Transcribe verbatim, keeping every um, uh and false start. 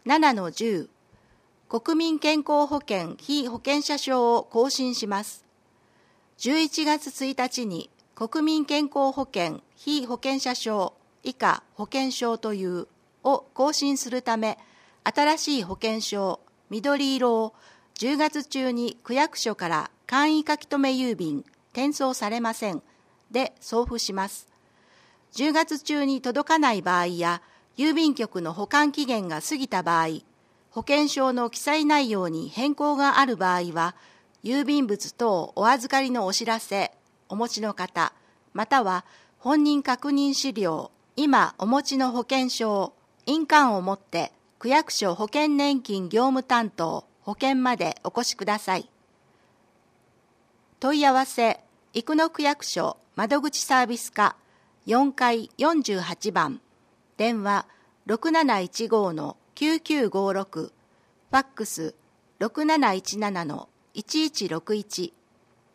ななのじゅう、国民健康保険被保険者証を更新します。じゅういちがつついたちに国民健康保険被保険者証以下保険証というを更新するため、新しい保険証緑色をじゅうがつ中に区役所から簡易書留郵便転送されませんで送付します。じゅうがつ中に届かない場合や郵便局の保管期限が過ぎた場合、保険証の記載内容に変更がある場合は、郵便物等お預かりのお知らせお持ちの方、または本人確認資料、今お持ちの保険証、印鑑を持って区役所保険年金業務担当保険までお越しください。問い合わせ、生野区役所窓口サービス課よんかいよんじゅうはちばん、電話 ろくなないちご のきゅうきゅうごろく、ファックス ろくなないちなな のいちいちろくいち